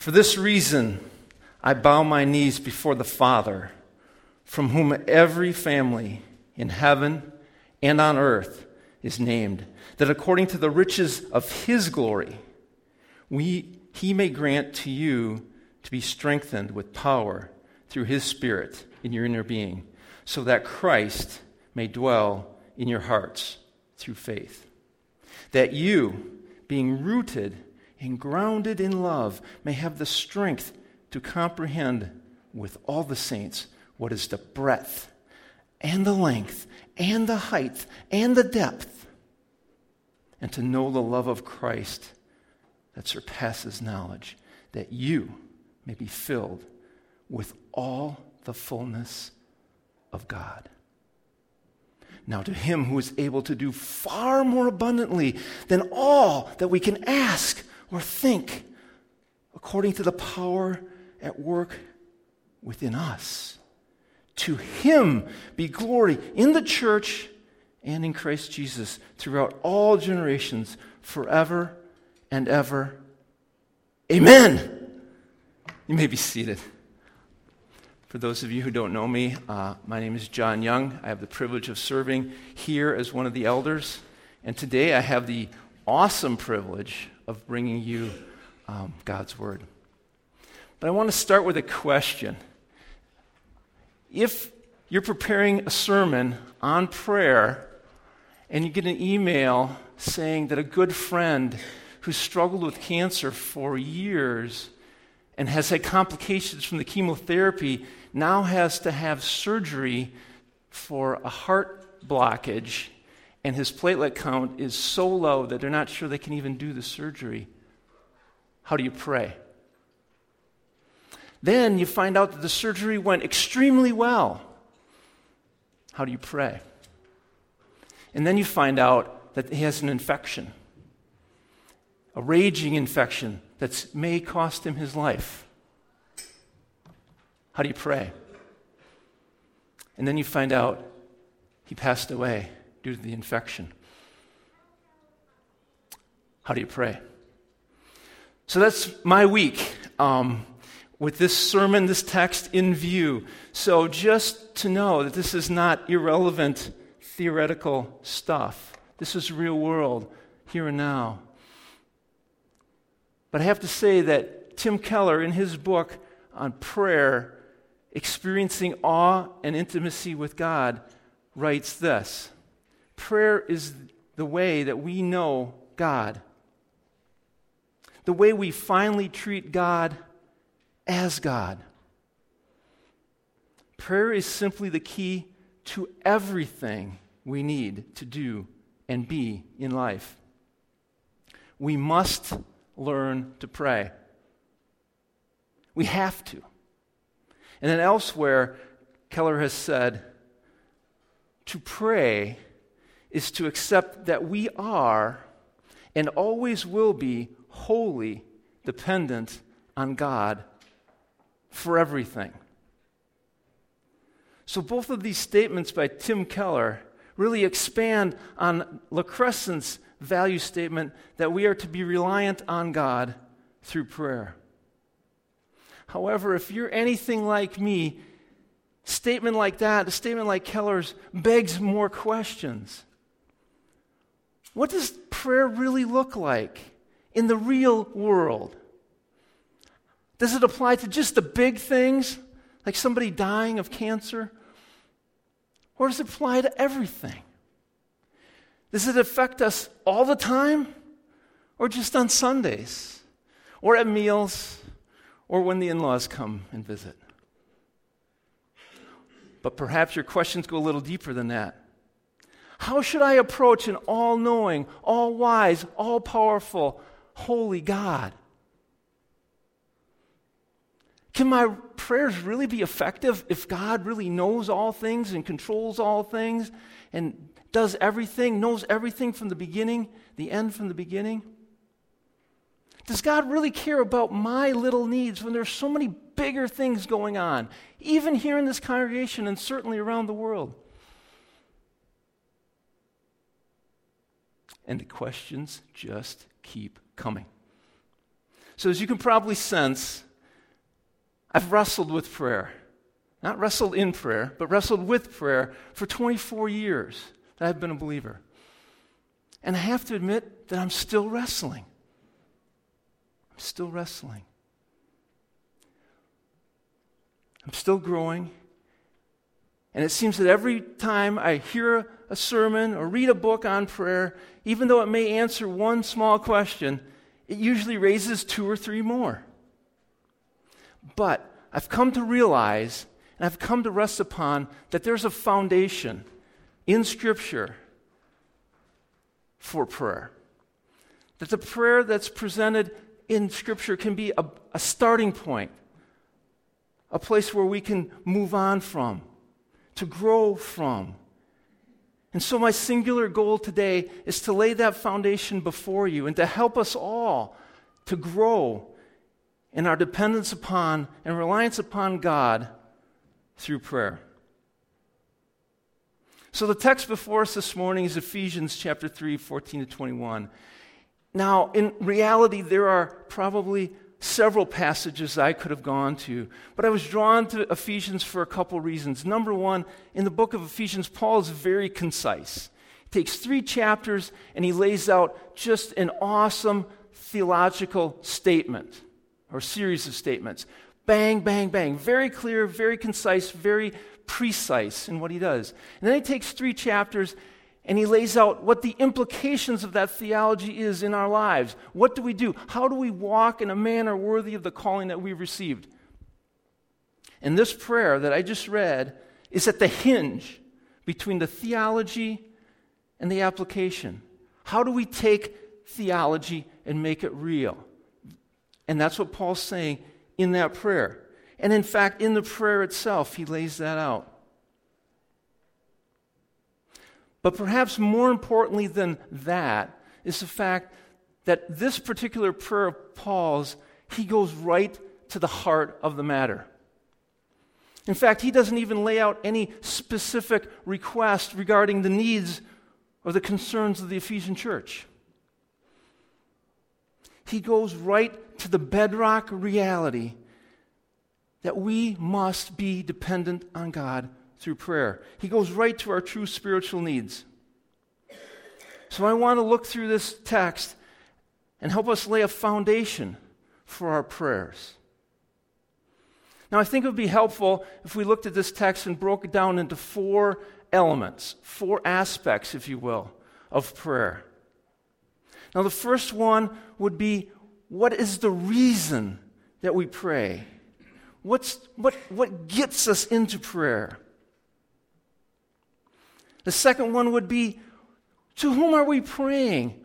For this reason, I bow my knees before the Father, from whom every family in heaven and on earth is named, that according to the riches of his glory, he may grant to you to be strengthened with power through his Spirit in your inner being, so that Christ may dwell in your hearts through faith. That you, being rooted and grounded in love, may have the strength to comprehend with all the saints what is the breadth and the length and the height and the depth, and to know the love of Christ that surpasses knowledge, that you may be filled with all the fullness of God. Now to him who is able to do far more abundantly than all that we can ask or think, according to the power at work within us. To him be glory in the church and in Christ Jesus throughout all generations, forever and ever. Amen. You may be seated. For those of you who don't know me, my name is John Young. I have the privilege of serving here as one of the elders. And today I have the awesome privilege of bringing you God's Word. But I want to start with a question. If you're preparing a sermon on prayer and you get an email saying that a good friend who struggled with cancer for years and has had complications from the chemotherapy now has to have surgery for a heart blockage, and his platelet count is so low that they're not sure they can even do the surgery, how do you pray? Then you find out that the surgery went extremely well. How do you pray? And then you find out that he has an infection, a raging infection that may cost him his life. How do you pray? And then you find out he passed away due to the infection. How do you pray? So that's my week with this sermon, this text in view. So just to know that this is not irrelevant theoretical stuff. This is real world, here and now. But I have to say that Tim Keller, in his book on prayer, Experiencing Awe and Intimacy with God, writes this: prayer is the way that we know God, the way we finally treat God as God. Prayer is simply the key to everything we need to do and be in life. We must learn to pray. We have to. And then elsewhere, Keller has said, to pray is to accept that we are and always will be wholly dependent on God for everything. So both of these statements by Tim Keller really expand on La Crescent's value statement that we are to be reliant on God through prayer. However, if you're anything like me, a statement like that, a statement like Keller's, begs more questions. What does prayer really look like in the real world? Does it apply to just the big things, like somebody dying of cancer? Or does it apply to everything? Does it affect us all the time? Or just on Sundays? Or at meals? Or when the in-laws come and visit? But perhaps your questions go a little deeper than that. How should I approach an all-knowing, all-wise, all-powerful, holy God? Can my prayers really be effective if God really knows all things and controls all things and does everything, knows everything from the beginning, the end from the beginning? Does God really care about my little needs when there's so many bigger things going on, even here in this congregation and certainly around the world? And the questions just keep coming. So as you can probably sense, I've wrestled with prayer. Not wrestled in prayer, but wrestled with prayer for 24 years that I've been a believer. And I have to admit that I'm still wrestling. I'm still wrestling. I'm still growing. And it seems that every time I hear a sermon or read a book on prayer, even though it may answer one small question, it usually raises 2 or 3 more. But I've come to realize, and I've come to rest upon, that there's a foundation in Scripture for prayer. That the prayer that's presented in Scripture can be a starting point, a place where we can move on from, to grow from. And so my singular goal today is to lay that foundation before you and to help us all to grow in our dependence upon and reliance upon God through prayer. So the text before us this morning is Ephesians chapter 3, 14 to 21. Now, in reality, there are probably several passages I could have gone to, but I was drawn to Ephesians for a couple reasons. Number one, in the book of Ephesians, Paul is very concise. He takes 3 chapters and he lays out just an awesome theological statement, or series of statements. Bang, bang, bang. Very clear, very concise, very precise in what he does. And then he takes 3 chapters and he lays out what the implications of that theology is in our lives. What do we do? How do we walk in a manner worthy of the calling that we've received? And this prayer that I just read is at the hinge between the theology and the application. How do we take theology and make it real? And that's what Paul's saying in that prayer. And in fact, in the prayer itself, he lays that out. But perhaps more importantly than that is the fact that this particular prayer of Paul's, he goes right to the heart of the matter. In fact, he doesn't even lay out any specific request regarding the needs or the concerns of the Ephesian church. He goes right to the bedrock reality that we must be dependent on God through prayer. He goes right to our true spiritual needs. So I want to look through this text and help us lay a foundation for our prayers. Now, I think it would be helpful if we looked at this text and broke it down into 4 elements, 4 aspects, if you will, of prayer. Now, the first one would be, what is the reason that we pray? What gets us into prayer? The second one would be, to whom are we praying?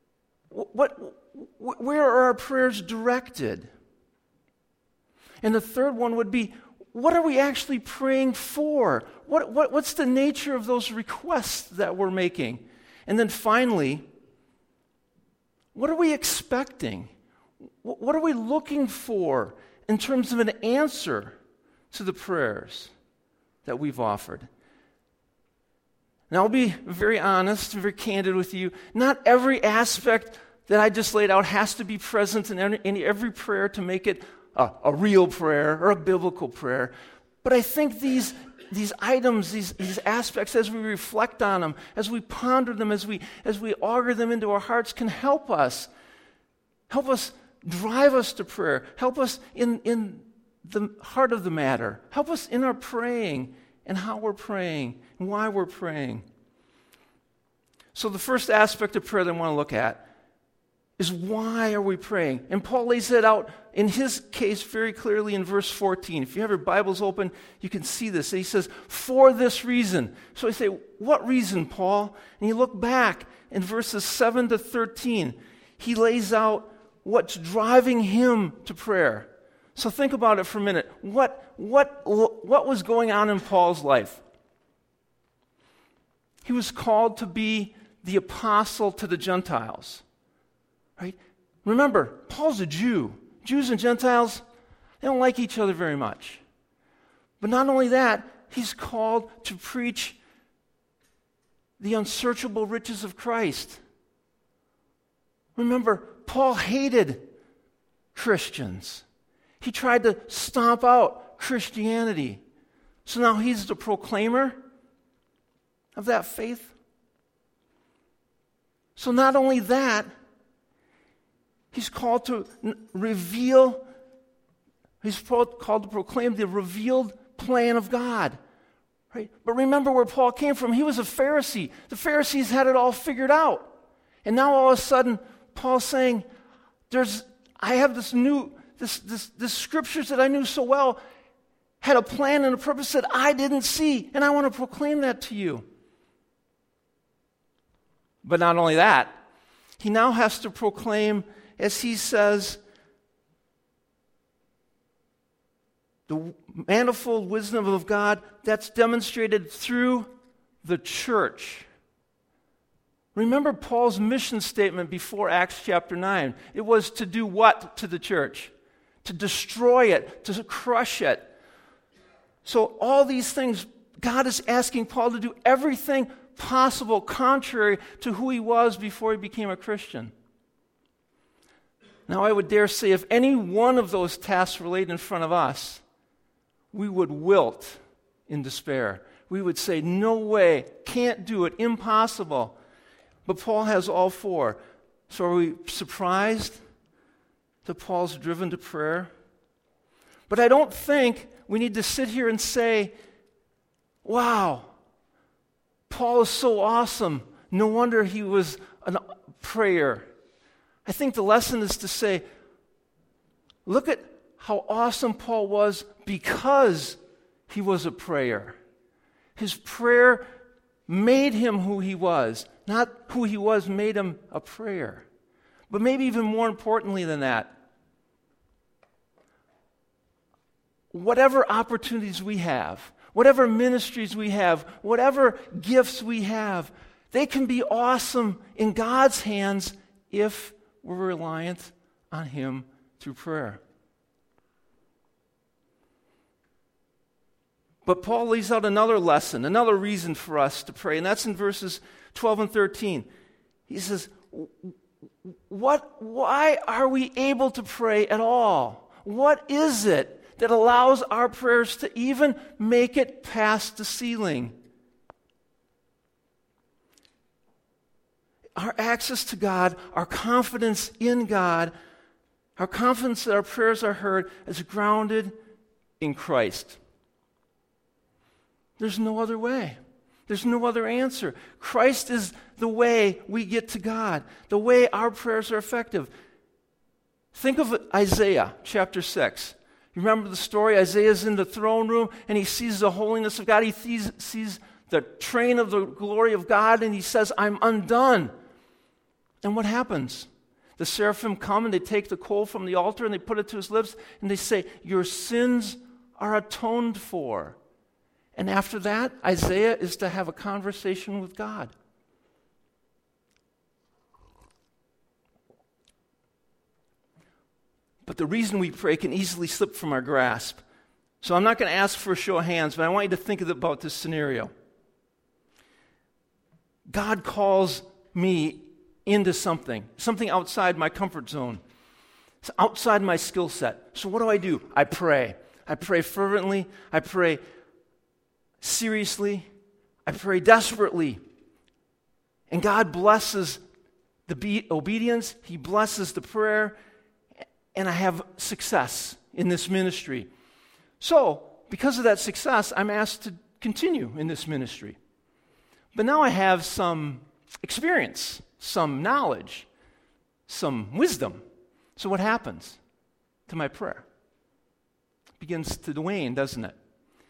Where are our prayers directed? And the third one would be, what are we actually praying for? What's the nature of those requests that we're making? And then finally, what are we expecting? What are we looking for in terms of an answer to the prayers that we've offered? Now, I'll be very honest, very candid with you. Not every aspect that I just laid out has to be present in every prayer to make it a real prayer or a biblical prayer. But I think these items, these aspects, as we reflect on them, as we ponder them, as we auger them into our hearts, can help us drive us to prayer, help us in the heart of the matter, help us in our praying and how we're praying and why we're praying. So the first aspect of prayer that I want to look at is, why are we praying? And Paul lays it out in his case very clearly in verse 14. If you have your Bibles open, you can see this. He says, for this reason. So I say, what reason, Paul? And you look back in verses 7 to 13. He lays out what's driving him to prayer. So think about it for a minute. What was going on in Paul's life? He was called to be the apostle to the Gentiles. Right? Remember, Paul's a Jew. Jews and Gentiles, they don't like each other very much. But not only that, he's called to preach the unsearchable riches of Christ. Remember, Paul hated Christians. He tried to stomp out Christianity. So now he's the proclaimer of that faith. So not only that, he's called to reveal, he's called to proclaim the revealed plan of God. Right? But remember where Paul came from. He was a Pharisee. The Pharisees had it all figured out. And now all of a sudden, Paul's saying, I have this scriptures that I knew so well had a plan and a purpose that I didn't see, and I want to proclaim that to you. But not only that, he now has to proclaim, as he says, the manifold wisdom of God that's demonstrated through the church. Remember Paul's mission statement before Acts chapter 9. It was to do what to the church? To destroy it, to crush it. So all these things, God is asking Paul to do everything possible contrary to who he was before he became a Christian. Now I would dare say if any one of those tasks were laid in front of us, we would wilt in despair. We would say, no way, can't do it, impossible. But Paul has all four. So are we surprised that Paul's driven to prayer? But I don't think we need to sit here and say, wow, Paul is so awesome. No wonder he was a prayer. I think the lesson is to say, look at how awesome Paul was because he was a prayer. His prayer made him who he was. Not who he was made him a prayer. But maybe even more importantly than that, whatever opportunities we have, whatever ministries we have, whatever gifts we have, they can be awesome in God's hands if we're reliant on Him through prayer. But Paul leaves out another lesson, another reason for us to pray, and that's in verses 12 and 13. He says, why are we able to pray at all? What is it that allows our prayers to even make it past the ceiling? Our access to God, our confidence in God, our confidence that our prayers are heard is grounded in Christ. There's no other way. There's no other answer. Christ is the way we get to God, the way our prayers are effective. Think of Isaiah chapter 6. You remember the story? Isaiah's in the throne room and he sees the holiness of God. He sees the train of the glory of God and he says, I'm undone. And what happens? The seraphim come and they take the coal from the altar and they put it to his lips and they say, your sins are atoned for. And after that, Isaiah is to have a conversation with God. But the reason we pray can easily slip from our grasp. So I'm not going to ask for a show of hands, but I want you to think about this scenario. God calls me into something outside my comfort zone. It's outside my skill set. So what do? I pray. I pray fervently. I pray seriously. I pray desperately. And God blesses the obedience. He blesses the prayer. And I have success in this ministry. So, because of that success, I'm asked to continue in this ministry. But now I have some experience, some knowledge, some wisdom. So what happens to my prayer? It begins to wane, doesn't it?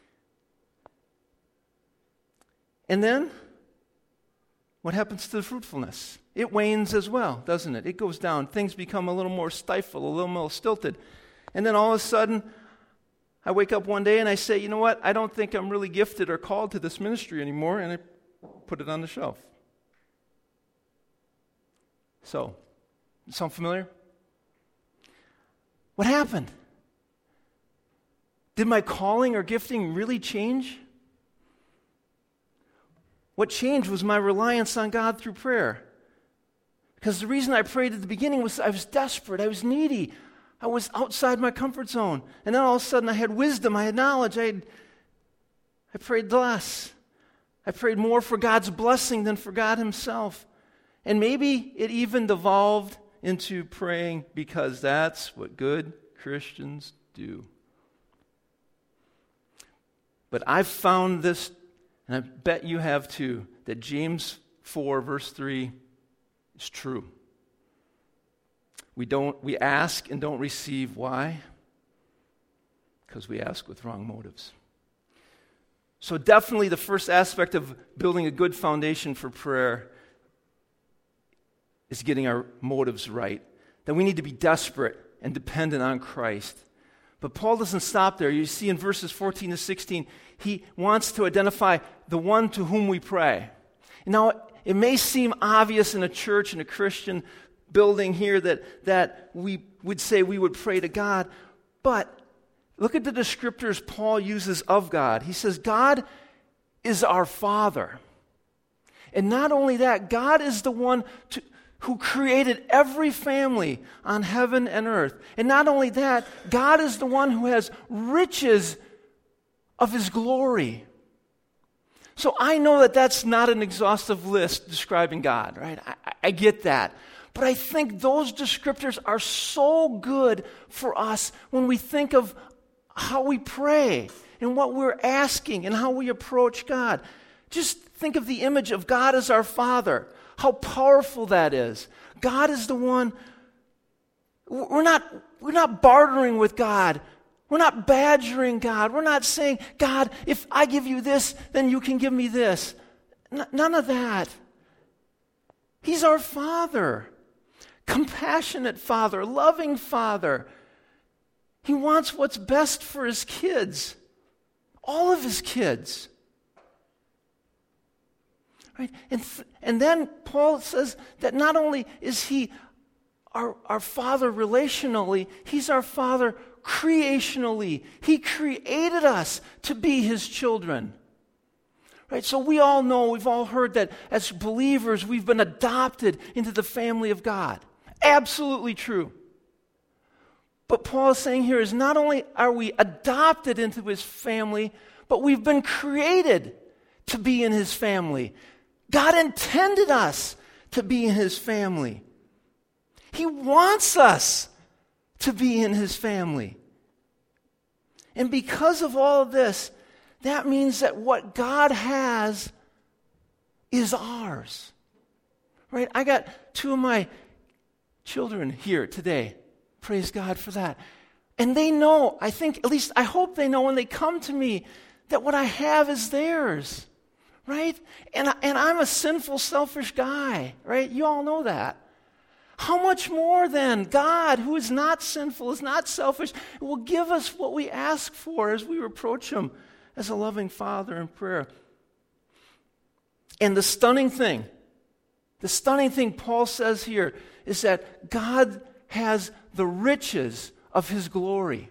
And then, what happens to the fruitfulness? It wanes as well, doesn't it? It goes down. Things become a little more stifled, a little more stilted. And then all of a sudden, I wake up one day and I say, you know what? I don't think I'm really gifted or called to this ministry anymore, and I put it on the shelf. So, sound familiar? What happened? Did my calling or gifting really change? What changed was my reliance on God through prayer. Because the reason I prayed at the beginning was I was desperate, I was needy. I was outside my comfort zone. And then all of a sudden I had wisdom, I had knowledge, I prayed less. I prayed more for God's blessing than for God himself. And maybe it even devolved into praying because that's what good Christians do. But I've found this, and I bet you have too, that James 4 verse 3 is true. We ask and don't receive. Why? Because we ask with wrong motives. So definitely the first aspect of building a good foundation for prayer is getting our motives right. That we need to be desperate and dependent on Christ. But Paul doesn't stop there. You see in verses 14 to 16, he wants to identify the one to whom we pray. Now, it may seem obvious in a church, in a Christian building here, that we would say we would pray to God, but look at the descriptors Paul uses of God. He says, God is our Father. And not only that, God is the one who created every family on heaven and earth. And not only that, God is the one who has riches of his glory. So I know that that's not an exhaustive list describing God, right? I get that. But I think those descriptors are so good for us when we think of how we pray and what we're asking and how we approach God. Just think of the image of God as our Father. How powerful that is. God is the one. We're not bartering with God. We're not badgering God. We're not saying, God, if I give you this, then you can give me this. None of that. He's our Father. Compassionate Father, loving Father. He wants what's best for his kids. All of his kids. Right? And then Paul says that not only is he our Father relationally, he's our Father creationally. He created us to be his children. Right? So we all know, we've all heard that as believers, we've been adopted into the family of God. Absolutely true. But Paul is saying here is not only are we adopted into his family, but we've been created to be in his family. God intended us to be in his family. He wants us to be in his family. And because of all of this, that means that what God has is ours. Right? I got two of my children here today. Praise God for that. And they know, I think, at least I hope they know when they come to me that what I have is theirs. Right? And I'm a sinful, selfish guy. Right? You all know that. How much more then God, who is not sinful, is not selfish, will give us what we ask for as we approach him as a loving Father in prayer. And the stunning thing Paul says here is that God has the riches of his glory.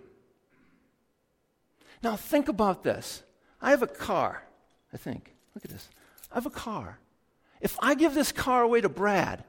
Now think about this. I have a car, I think. Look at this. I have a car. If I give this car away to Brad,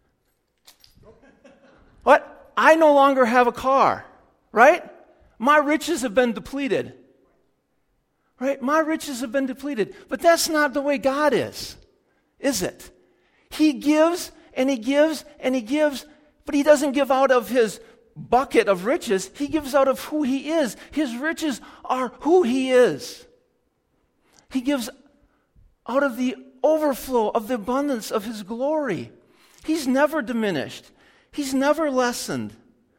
what? I no longer have a car, right? My riches have been depleted. Right? My riches have been depleted. But that's not the way God is it? He gives and he gives and he gives, but he doesn't give out of his bucket of riches. He gives out of who he is. His riches are who he is. He gives out of the overflow of the abundance of his glory. He's never diminished. He's never lessened.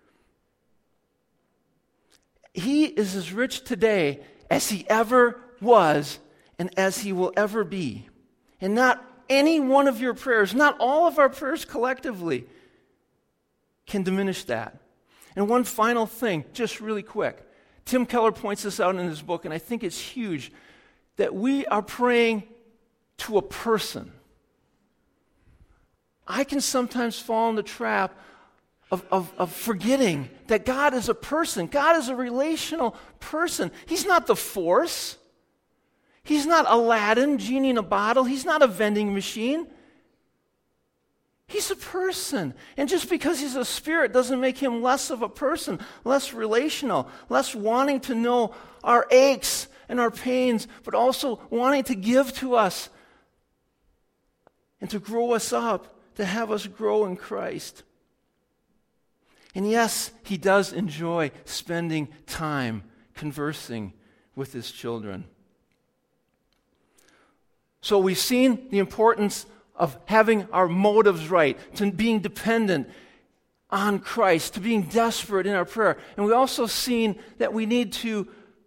He is as rich today as he ever was and as he will ever be. And not any one of your prayers, not all of our prayers collectively, can diminish that. And one final thing, just really quick. Tim Keller points this out in his book, and I think it's huge, that we are praying to a person. I can sometimes fall in the trap of forgetting that God is a person. God is a relational person. He's not the force. He's not Aladdin, genie in a bottle. He's not a vending machine. He's a person. And just because he's a spirit doesn't make him less of a person, less relational, less wanting to know our aches and our pains, but also wanting to give to us and to grow us up, to have us grow in Christ. And yes, he does enjoy spending time conversing with his children. So we've seen the importance of having our motives right, to being dependent on Christ, to being desperate in our prayer. And we also seen that we need to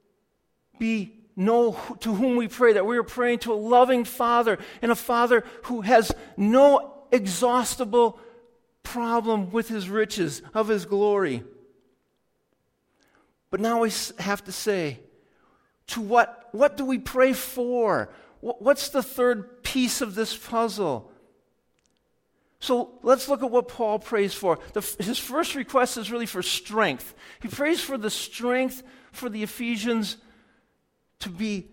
know to whom we pray, that we are praying to a loving Father, and a Father who has no exhaustible problem with his riches, of his glory. But now we have to say, to what do we pray for? What's the third piece of this puzzle? So let's look at what Paul prays for. His first request is really for strength. He prays for the strength for the Ephesians to be,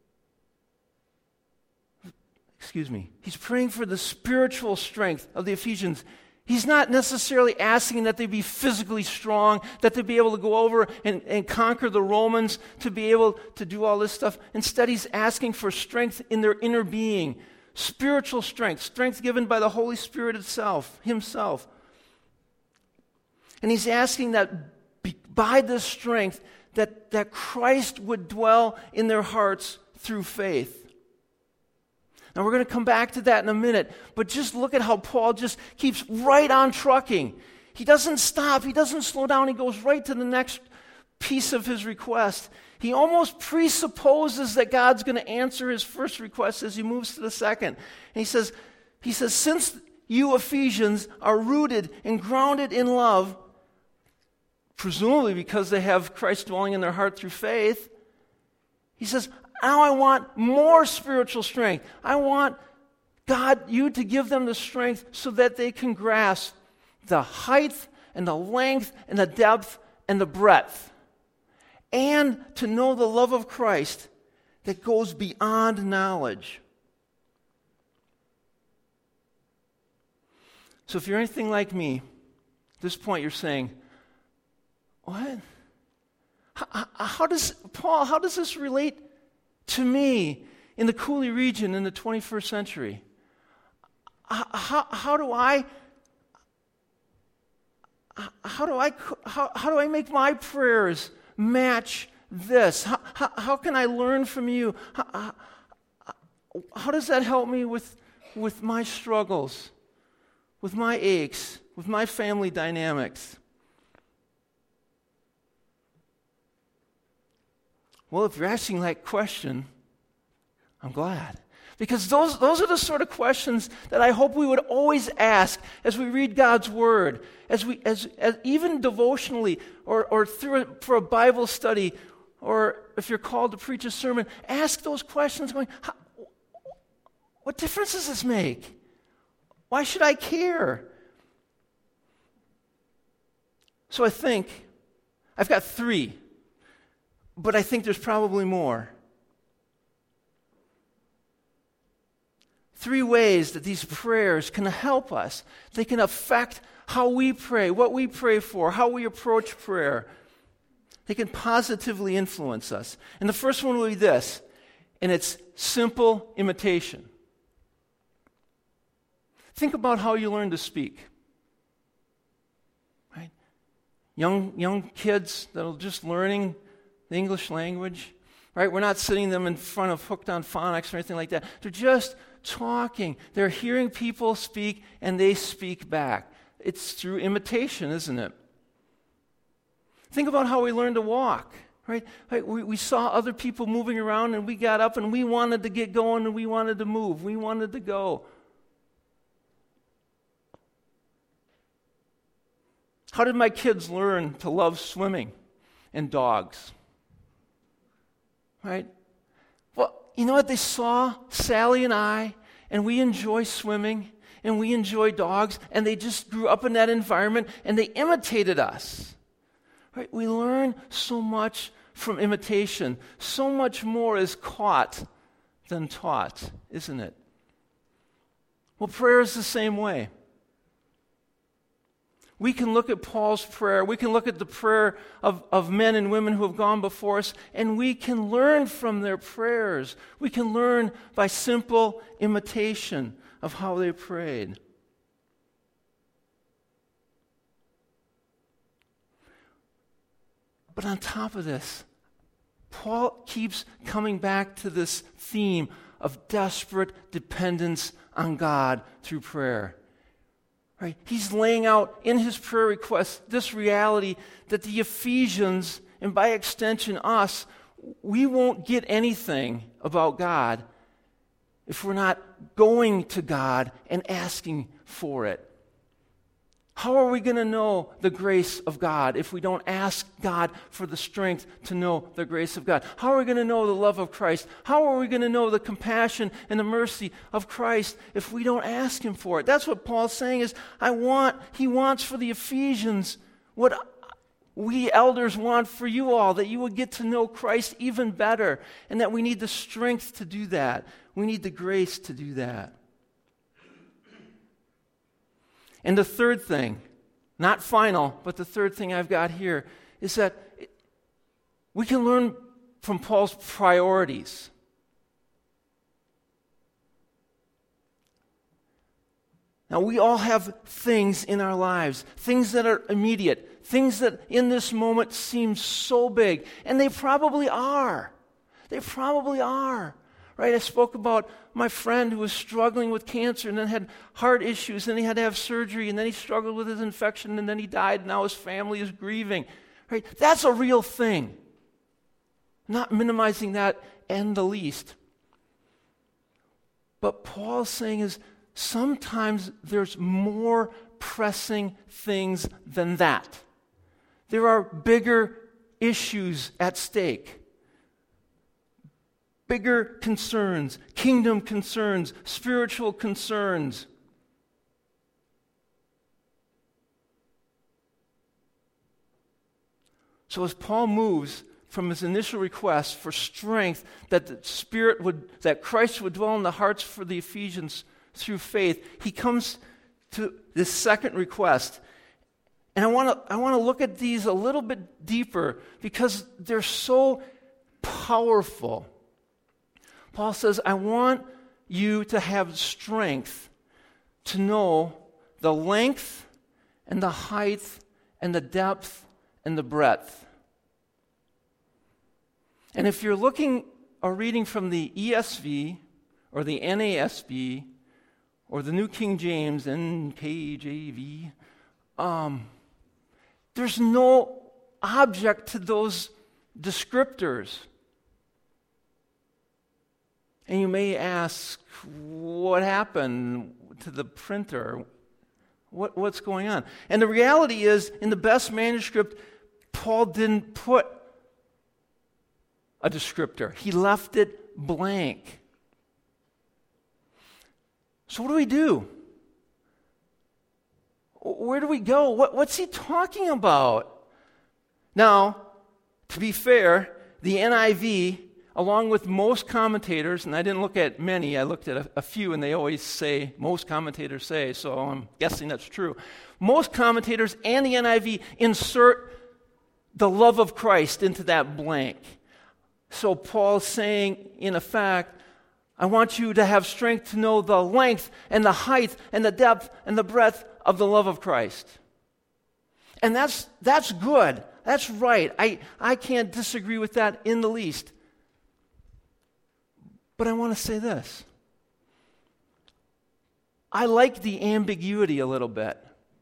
he's praying for the spiritual strength of the Ephesians. He's not necessarily asking that they be physically strong, that they be able to go over and conquer the Romans, to be able to do all this stuff. Instead, he's asking for strength in their inner being, spiritual strength given by the Holy Spirit himself. And he's asking that by this strength, that Christ would dwell in their hearts through faith. Now, we're going to come back to that in a minute, but just look at how Paul just keeps right on trucking. He doesn't stop. He doesn't slow down. He goes right to the next piece of his request. He almost presupposes that God's going to answer his first request as he moves to the second. And he says, since you Ephesians are rooted and grounded in love, presumably because they have Christ dwelling in their heart through faith, he says, now I want more spiritual strength. I want you to give them the strength so that they can grasp the height and the length and the depth and the breadth, and to know the love of Christ that goes beyond knowledge. So if you're anything like me, at this point you're saying, what? How does this relate to me in the Cooley region in the 21st century? How do I make my prayers match this? How can I learn from you? How does that help me with my struggles, with my aches, with my family dynamics? Well, if you're asking that question, I'm glad. Because those are the sort of questions that I hope we would always ask as we read God's Word, as even devotionally or for a Bible study, or if you're called to preach a sermon, ask those questions going, what difference does this make? Why should I care? So I think I've got 3. But I think there's probably more. 3 ways that these prayers can help us. They can affect how we pray, what we pray for, how we approach prayer. They can positively influence us. And the first one will be this, and it's simple imitation. Think about how you learn to speak. Right? Young kids that are just learning the English language, right? We're not sitting them in front of Hooked on Phonics or anything like that. They're just talking. They're hearing people speak, and they speak back. It's through imitation, isn't it? Think about how we learn to walk, right? We saw other people moving around, and we got up, and we wanted to get going, and we wanted to move. We wanted to go. How did my kids learn to love swimming and dogs? Right? Well, you know what? They saw Sally and I, and we enjoy swimming, and we enjoy dogs, and they just grew up in that environment, and they imitated us. Right? We learn so much from imitation. So much more is caught than taught, isn't it? Well, prayer is the same way. We can look at Paul's prayer. We can look at the prayer of men and women who have gone before us, and we can learn from their prayers. We can learn by simple imitation of how they prayed. But on top of this, Paul keeps coming back to this theme of desperate dependence on God through prayer. Right? He's laying out in his prayer request this reality that the Ephesians, and by extension us, we won't get anything about God if we're not going to God and asking for it. How are we going to know the grace of God if we don't ask God for the strength to know the grace of God? How are we going to know the love of Christ? How are we going to know the compassion and the mercy of Christ if we don't ask Him for it? That's what Paul's saying is, he wants for the Ephesians what we elders want for you all, that you would get to know Christ even better, and that we need the strength to do that. We need the grace to do that. And the third thing, not final, but the third thing I've got here is that we can learn from Paul's priorities. Now, we all have things in our lives, things that are immediate, things that in this moment seem so big, and they probably are. They probably are. Right, I spoke about my friend who was struggling with cancer and then had heart issues, and he had to have surgery, and then he struggled with his infection, and then he died, and now his family is grieving. Right, that's a real thing. Not minimizing that in the least. But Paul's saying is sometimes there's more pressing things than that. There are bigger issues at stake. Bigger concerns, kingdom concerns, spiritual concerns. So as Paul moves from his initial request for strength that Christ would dwell in the hearts for the Ephesians through faith, he comes to this second request. And I want to look at these a little bit deeper because they're so powerful. Paul says, I want you to have strength to know the length and the height and the depth and the breadth. And if you're looking or reading from the ESV or the NASB or the New King James, NKJV, there's no object to those descriptors. And you may ask, what happened to the printer? What's going on? And the reality is, in the best manuscript, Paul didn't put a descriptor. He left it blank. So what do we do? Where do we go? What's he talking about? Now, to be fair, the NIV, along with most commentators, and I didn't look at many, I looked at a few, and they always say, most commentators say, so I'm guessing that's true. Most commentators and the NIV insert the love of Christ into that blank. So Paul's saying, in effect, I want you to have strength to know the length and the height and the depth and the breadth of the love of Christ. And that's good. That's right. I can't disagree with that in the least. But I want to say this. I like the ambiguity a little bit.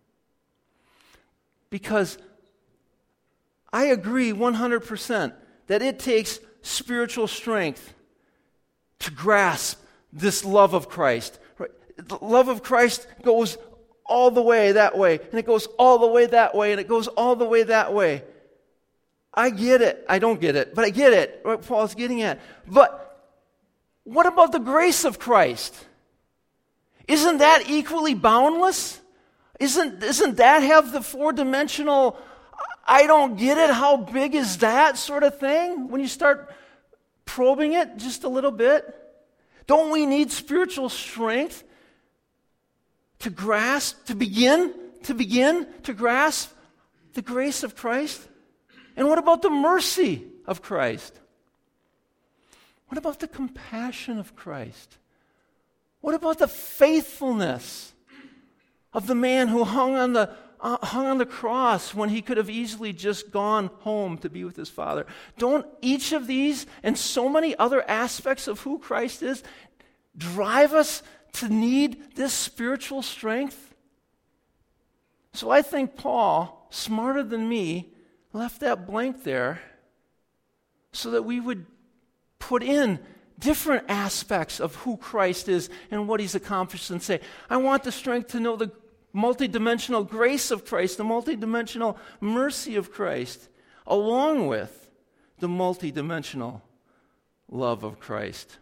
Because I agree 100% that it takes spiritual strength to grasp this love of Christ. Right? The love of Christ goes all the way that way, and it goes all the way that way, and it goes all the way that way. I get it. I don't get it, but I get it, what Paul's getting at. But what about the grace of Christ? Isn't that equally boundless? Doesn't that have the four-dimensional, I don't get it, how big is that sort of thing? When you start probing it just a little bit? Don't we need spiritual strength to grasp, to begin to begin to grasp the grace of Christ? And what about the mercy of Christ? What about the compassion of Christ? What about the faithfulness of the man who hung on the cross when he could have easily just gone home to be with his Father? Don't each of these and so many other aspects of who Christ is drive us to need this spiritual strength? So I think Paul, smarter than me, left that blank there so that we would put in different aspects of who Christ is and what he's accomplished and say, I want the strength to know the multidimensional grace of Christ, the multidimensional mercy of Christ, along with the multidimensional love of Christ.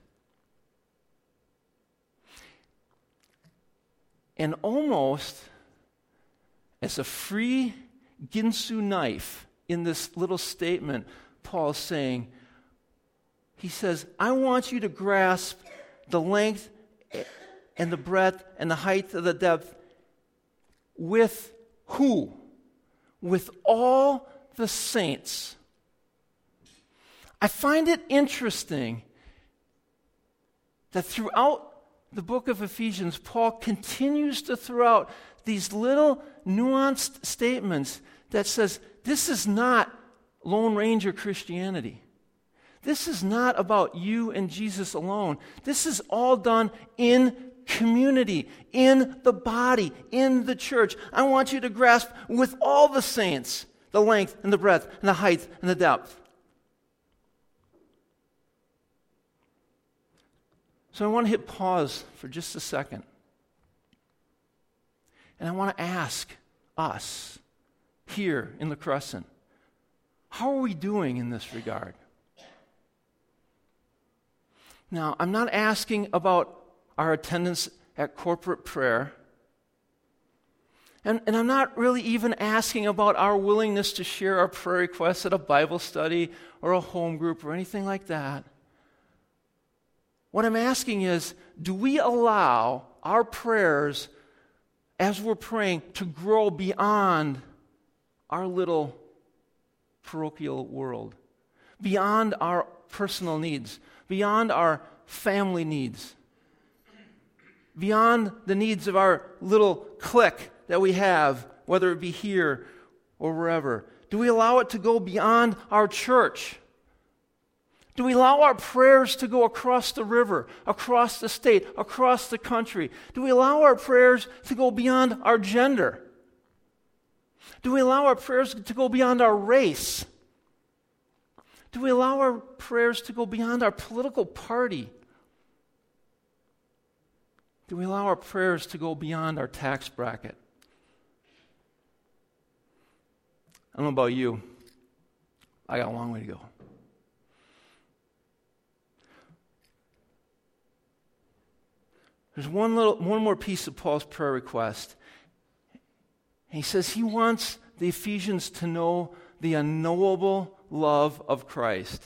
And almost as a free Ginsu knife in this little statement, Paul's saying, he says, I want you to grasp the length and the breadth and the height of the depth with who? With all the saints. I find it interesting that throughout the book of Ephesians, Paul continues to throw out these little nuanced statements that says, this is not Lone Ranger Christianity. This is not about you and Jesus alone. This is all done in community, in the body, in the church. I want you to grasp with all the saints the length and the breadth and the height and the depth. So I want to hit pause for just a second. And I want to ask us here in the Crescent, how are we doing in this regard? Now, I'm not asking about our attendance at corporate prayer. And I'm not really even asking about our willingness to share our prayer requests at a Bible study or a home group or anything like that. What I'm asking is, do we allow our prayers as we're praying to grow beyond our little parochial world, beyond our personal needs, beyond our family needs, beyond the needs of our little clique that we have, whether it be here or wherever? Do we allow it to go beyond our church? Do we allow our prayers to go across the river, across the state, across the country? Do we allow our prayers to go beyond our gender? Do we allow our prayers to go beyond our race? Do we allow our prayers to go beyond our political party? Do we allow our prayers to go beyond our tax bracket? I don't know about you. I got a long way to go. There's one more piece of Paul's prayer request. He says he wants the Ephesians to know the unknowable love of Christ.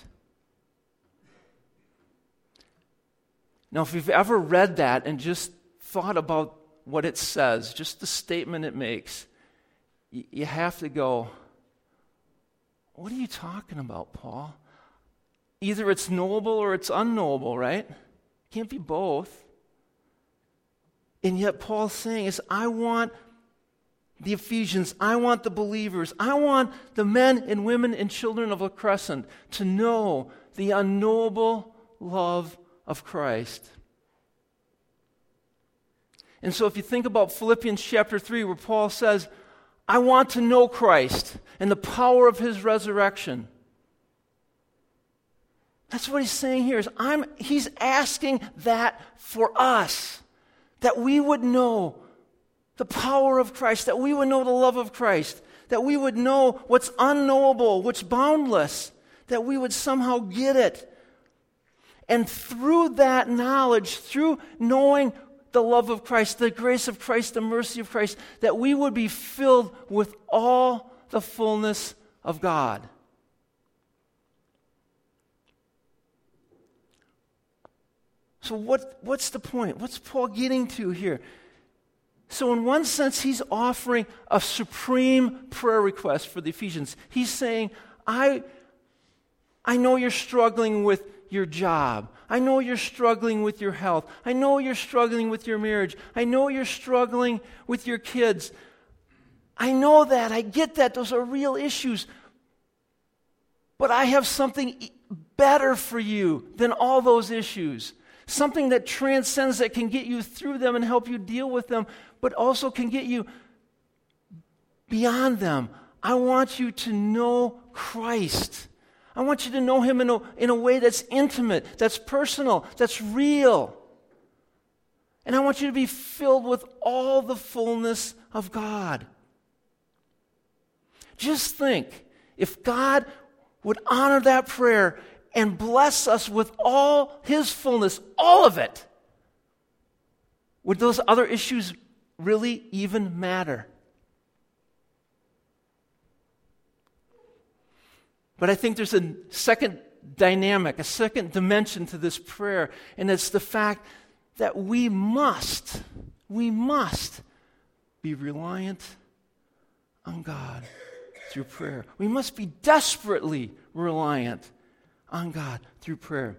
Now, if you've ever read that and just thought about what it says, just the statement it makes, you have to go, what are you talking about, Paul? Either it's knowable or it's unknowable, right? Can't be both. And yet Paul's saying is, I want the Ephesians, I want the believers, I want the men and women and children of La Crescent to know the unknowable love of Christ. And so if you think about Philippians chapter 3, where Paul says, I want to know Christ and the power of his resurrection. That's what he's saying here. He's asking that for us, that we would know the power of Christ, that we would know the love of Christ, that we would know what's unknowable, what's boundless, that we would somehow get it. And through that knowledge, through knowing the love of Christ, the grace of Christ, the mercy of Christ, that we would be filled with all the fullness of God. So what's the point? What's Paul getting to here? So in one sense, he's offering a supreme prayer request for the Ephesians. He's saying, I know you're struggling with your job. I know you're struggling with your health. I know you're struggling with your marriage. I know you're struggling with your kids. I know that. I get that. Those are real issues. But I have something better for you than all those issues. Something that transcends, that can get you through them and help you deal with them, but also can get you beyond them. I want you to know Christ. I want you to know him in a way that's intimate, that's personal, that's real. And I want you to be filled with all the fullness of God. Just think, if God would honor that prayer and bless us with all his fullness, all of it, would those other issues really even matter? But I think there's a second dynamic, a second dimension to this prayer, and it's the fact that we must be reliant on God through prayer. We must be desperately reliant on God through prayer.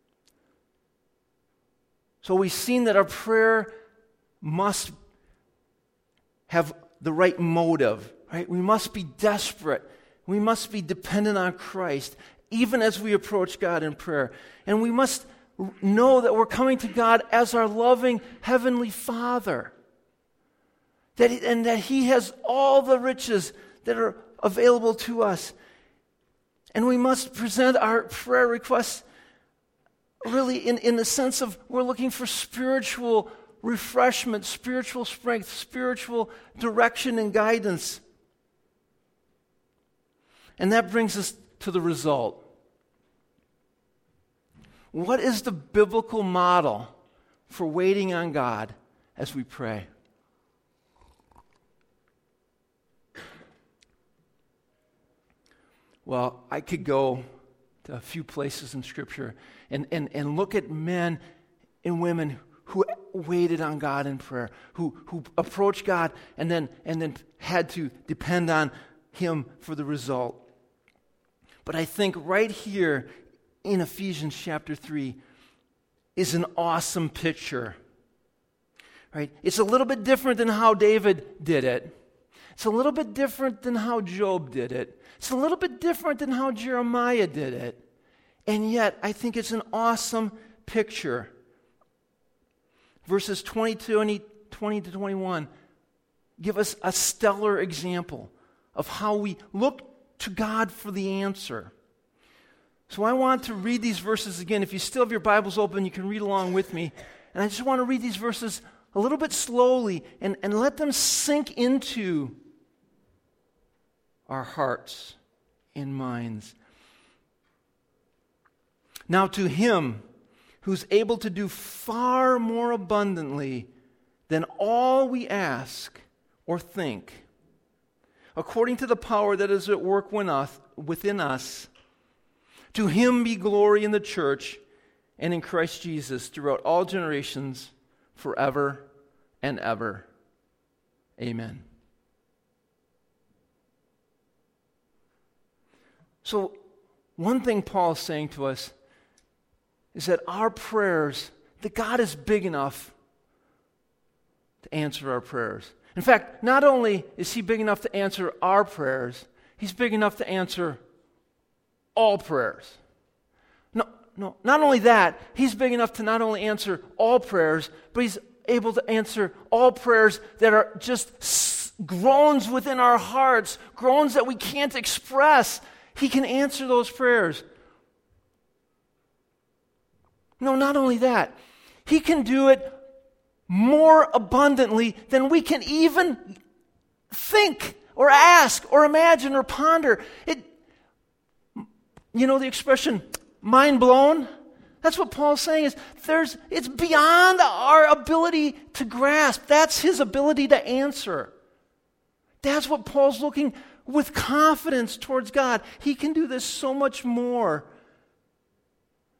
So we've seen that our prayer must have the right motive, right? We must be desperate. We must be dependent on Christ, even as we approach God in prayer. And we must know that we're coming to God as our loving Heavenly Father. And that He has all the riches that are available to us. And we must present our prayer requests really in the sense of we're looking for spiritual refreshment, spiritual strength, spiritual direction and guidance. And that brings us to the result. What is the biblical model for waiting on God as we pray? Well, I could go to a few places in Scripture and look at men and women who waited on God in prayer, who approached God and then had to depend on Him for the result. But I think right here in Ephesians chapter 3 is an awesome picture. Right? It's a little bit different than how David did it. It's a little bit different than how Job did it. It's a little bit different than how Jeremiah did it. And yet, I think it's an awesome picture. Verses 20 to 21 give us a stellar example of how we look to God for the answer. So I want to read these verses again. If you still have your Bibles open, you can read along with me. And I just want to read these verses a little bit slowly and let them sink into our hearts and minds. Now to Him who's able to do far more abundantly than all we ask or think, according to the power that is at work within us, to Him be glory in the church and in Christ Jesus throughout all generations, forever and ever. Amen. So, one thing Paul is saying to us is that our prayers, that God is big enough to answer our prayers. In fact, not only is He big enough to answer our prayers, He's big enough to answer all prayers. No, not only that, He's big enough to not only answer all prayers, but He's able to answer all prayers that are just groans within our hearts, groans that we can't express. He can answer those prayers. No, not only that, He can do it more abundantly than we can even think or ask or imagine or ponder. You know the expression, mind blown? That's what Paul's saying is it's beyond our ability to grasp. That's His ability to answer. That's what Paul's looking with confidence towards God. He can do this so much more.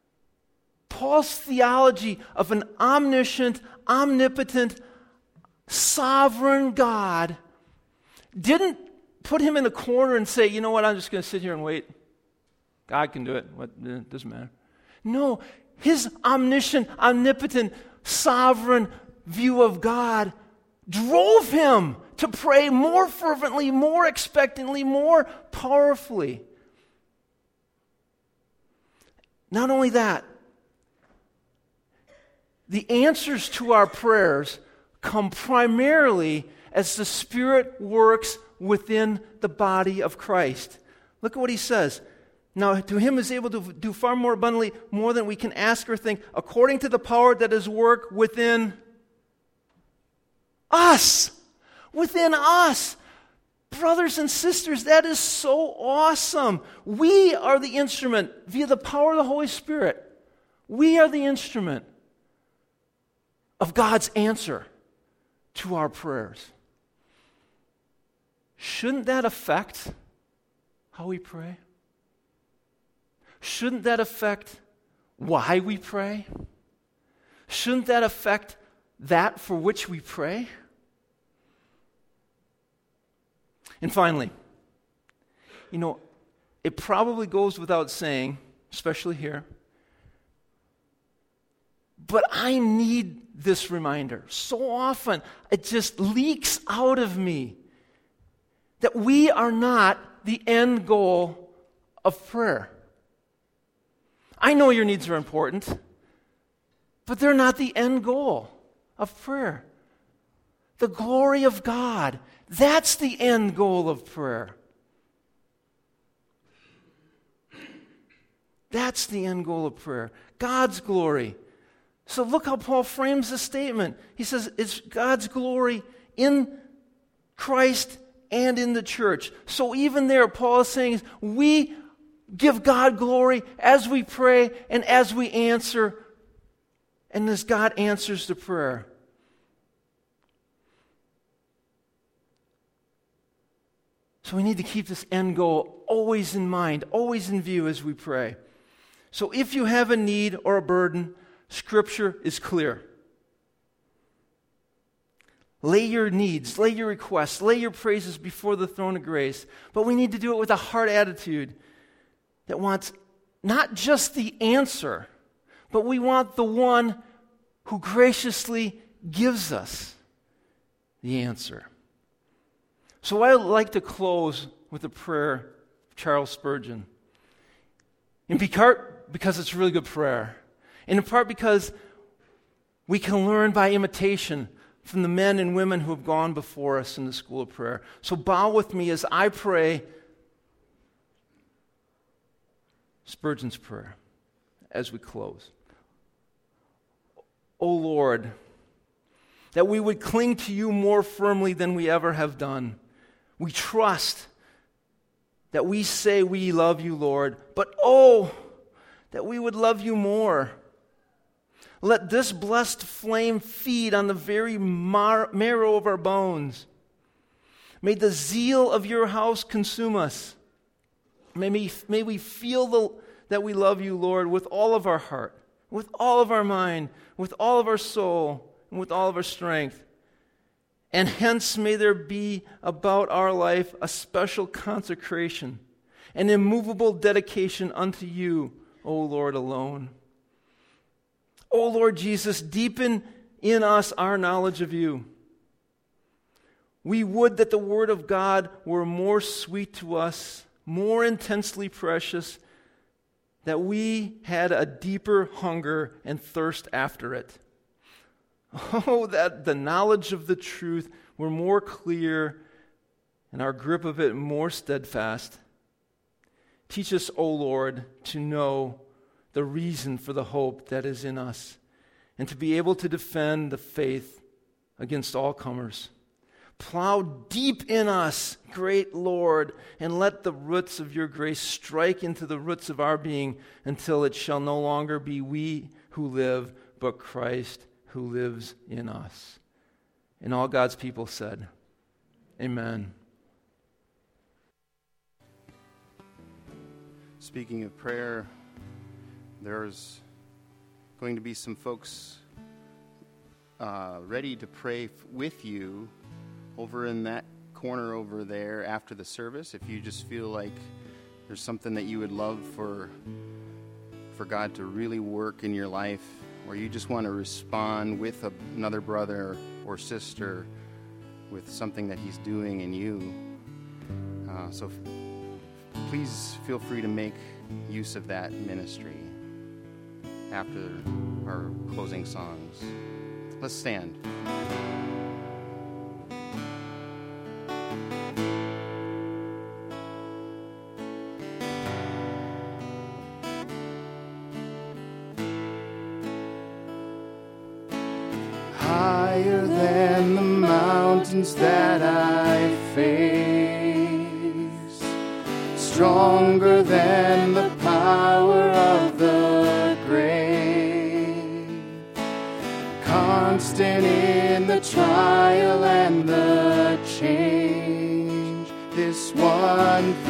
Paul's theology of an omniscient, omnipotent, sovereign God didn't put him in a corner and say, you know what, I'm just going to sit here and wait. God can do it. It doesn't matter. No, his omniscient, omnipotent, sovereign view of God drove him to pray more fervently, more expectantly, more powerfully. Not only that, the answers to our prayers come primarily as the Spirit works within the body of Christ. Look at what he says. Now, to him is able to do far more abundantly, more than we can ask or think, according to the power that is work within us. Within us. Brothers and sisters, that is so awesome. We are the instrument via the power of the Holy Spirit. We are the instrument of God's answer to our prayers. Shouldn't that affect how we pray? Shouldn't that affect why we pray? Shouldn't that affect that for which we pray? And finally, it probably goes without saying, especially here, but I need this reminder. So often, it just leaks out of me that we are not the end goal of prayer. I know your needs are important, but they're not the end goal of prayer. The glory of God, that's the end goal of prayer. That's the end goal of prayer. God's glory. So look how Paul frames the statement. He says it's God's glory in Christ and in the church. So even there, Paul is saying we give God glory as we pray and as we answer, and as God answers the prayer. So we need to keep this end goal always in mind, always in view as we pray. So if you have a need or a burden, Scripture is clear. Lay your needs, lay your requests, lay your praises before the throne of grace. But we need to do it with a heart attitude that wants not just the answer, but we want the one who graciously gives us the answer. So I would like to close with a prayer of Charles Spurgeon. In part because it's a really good prayer, and in part because we can learn by imitation from the men and women who have gone before us in the school of prayer. So bow with me as I pray Spurgeon's prayer as we close. O Lord, that we would cling to you more firmly than we ever have done. We trust that we say we love you, Lord, but oh, that we would love you more. Let this blessed flame feed on the very marrow of our bones. May the zeal of your house consume us. May we feel that we love you, Lord, with all of our heart, with all of our mind, with all of our soul, and with all of our strength. And hence may there be about our life a special consecration, an immovable dedication unto you, O Lord, alone. O Lord Jesus, deepen in us our knowledge of you. We would that the word of God were more sweet to us, more intensely precious, that we had a deeper hunger and thirst after it. Oh, that the knowledge of the truth were more clear and our grip of it more steadfast. Teach us, O Lord, to know the reason for the hope that is in us and to be able to defend the faith against all comers. Plow deep in us, great Lord, and let the roots of your grace strike into the roots of our being until it shall no longer be we who live, but Christ who lives in us. And all God's people said, Amen. Speaking of prayer, there's going to be some folks ready to pray with you over in that corner over there after the service. If you just feel like there's something that you would love for God to really work in your life, or you just want to respond with another brother or sister with something that he's doing in you. So please feel free to make use of that ministry after our closing songs. Let's stand. Higher than the mountains that I face, stronger than the power of the grave, constant in the trial and the change, this one